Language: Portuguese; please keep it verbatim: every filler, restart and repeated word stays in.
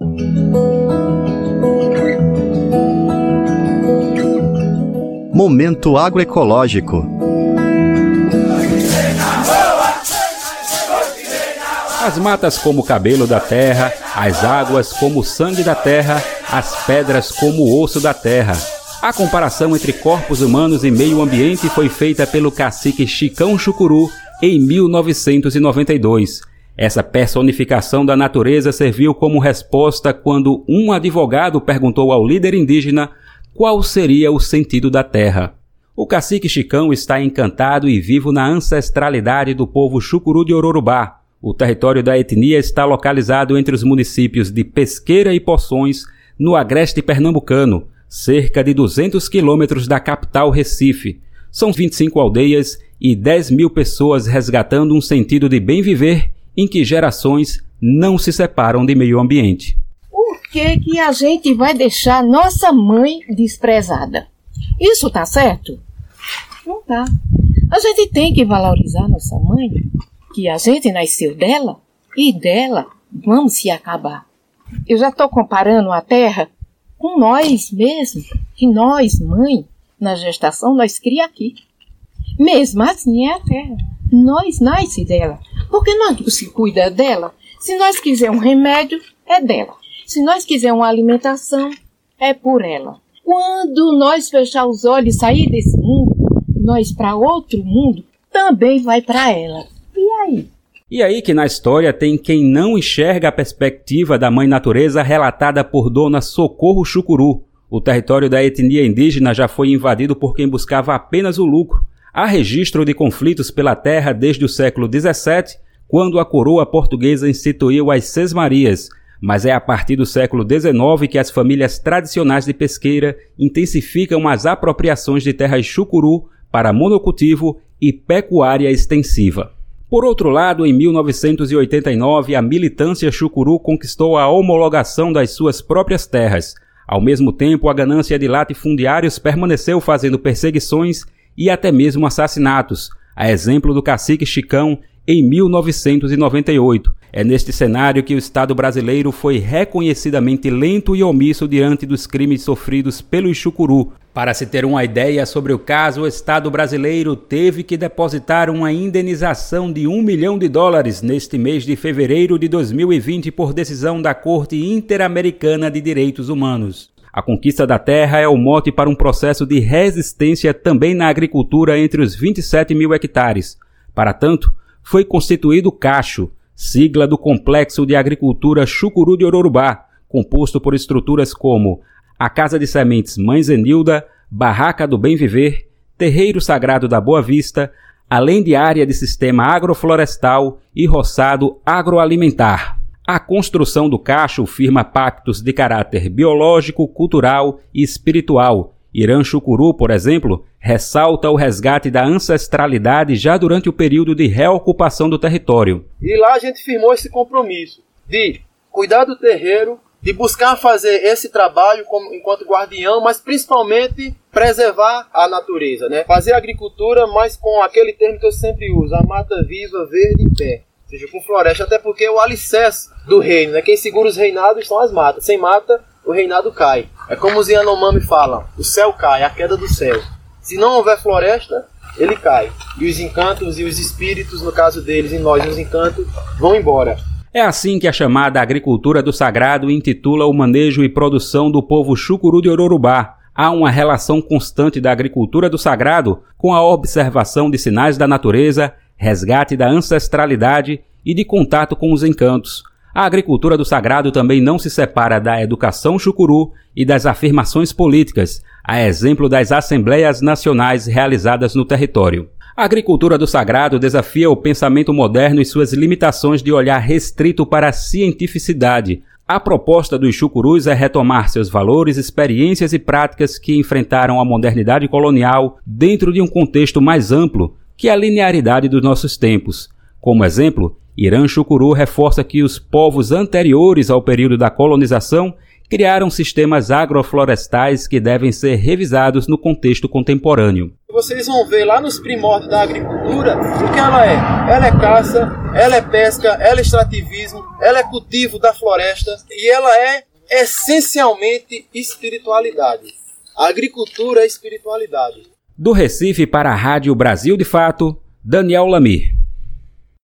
Momento agroecológico. As matas como o cabelo da terra, as águas como o sangue da terra, as pedras como o osso da terra. A comparação entre corpos humanos e meio ambiente foi feita pelo cacique Chicão Chucuru em mil novecentos e noventa e dois. Essa personificação da natureza serviu como resposta quando um advogado perguntou ao líder indígena qual seria o sentido da terra. O cacique Chicão está encantado e vivo na ancestralidade do povo Chucuru de Ororubá. O território da etnia está localizado entre os municípios de Pesqueira e Poções, no agreste pernambucano, cerca de duzentos quilômetros da capital Recife. São vinte e cinco aldeias e dez mil pessoas resgatando um sentido de bem viver em que gerações não se separam de meio ambiente. Por que que a gente vai deixar nossa mãe desprezada? Isso tá certo? Não tá. A gente tem que valorizar nossa mãe, que a gente nasceu dela e dela vamos se acabar. Eu já estou comparando a terra com nós mesmos, que nós, mãe, na gestação, nós cria aqui. Mesmo assim é a terra. Nós nasce dela. Porque nós não se cuida dela. Se nós quiser um remédio, é dela. Se nós quiser uma alimentação, é por ela. Quando nós fechar os olhos e sair desse mundo, nós para outro mundo, também vai para ela. E aí? E aí que na história tem quem não enxerga a perspectiva da mãe natureza relatada por Dona Socorro Chucuru. O território da etnia indígena já foi invadido por quem buscava apenas o lucro. Há registro de conflitos pela terra desde o século dezessete, quando a coroa portuguesa instituiu as sesmarias, mas é a partir do século dezenove que as famílias tradicionais de pesqueira intensificam as apropriações de terras chucuru para monocultivo e pecuária extensiva. Por outro lado, em mil novecentos e oitenta e nove, a militância chucuru conquistou a homologação das suas próprias terras. Ao mesmo tempo, a ganância de latifundiários permaneceu fazendo perseguições e até mesmo assassinatos, a exemplo do cacique Chicão em mil novecentos e noventa e oito. É neste cenário que o Estado brasileiro foi reconhecidamente lento e omisso diante dos crimes sofridos pelos chucuru. Para se ter uma ideia sobre o caso, o Estado brasileiro teve que depositar uma indenização de um milhão de dólares neste mês de fevereiro de dois mil e vinte por decisão da Corte Interamericana de Direitos Humanos. A conquista da terra é o mote para um processo de resistência também na agricultura entre os vinte e sete mil hectares. Para tanto, foi constituído o Cacho, sigla do Complexo de Agricultura Chucuru de Ororubá, composto por estruturas como a Casa de Sementes Mãe Zenilda, Barraca do Bem Viver, Terreiro Sagrado da Boa Vista, além de área de sistema agroflorestal e roçado agroalimentar. A construção do Cacho firma pactos de caráter biológico, cultural e espiritual. Irã Chucuru, por exemplo, ressalta o resgate da ancestralidade já durante o período de reocupação do território. E lá a gente firmou esse compromisso de cuidar do terreiro, de buscar fazer esse trabalho como, enquanto guardião, mas principalmente preservar a natureza, né? Fazer agricultura, mas com aquele termo que eu sempre uso, a mata viva, verde em pé. Ou seja, com floresta, até porque é o alicerce do reino, né? Quem segura os reinados são as matas. Sem mata, o reinado cai. É como os Yanomami falam, o céu cai, a queda do céu. Se não houver floresta, ele cai. E os encantos e os espíritos, no caso deles e nós, os encantos, vão embora. É assim que a chamada agricultura do sagrado intitula o manejo e produção do povo chucuru de Ororubá. Há uma relação constante da agricultura do sagrado com a observação de sinais da natureza, resgate da ancestralidade e de contato com os encantos. A agricultura do sagrado também não se separa da educação chucuru e das afirmações políticas, a exemplo das assembleias nacionais realizadas no território. A agricultura do sagrado desafia o pensamento moderno e suas limitações de olhar restrito para a cientificidade. A proposta dos chucurus é retomar seus valores, experiências e práticas que enfrentaram a modernidade colonial dentro de um contexto mais amplo que a linearidade dos nossos tempos. Como exemplo, Irã Chucuru reforça que os povos anteriores ao período da colonização criaram sistemas agroflorestais que devem ser revisados no contexto contemporâneo. Vocês vão ver lá nos primórdios da agricultura o que ela é. Ela é caça, ela é pesca, ela é extrativismo, ela é cultivo da floresta e ela é essencialmente espiritualidade. A agricultura é espiritualidade. Do Recife para a Rádio Brasil de Fato, Daniel Lamir.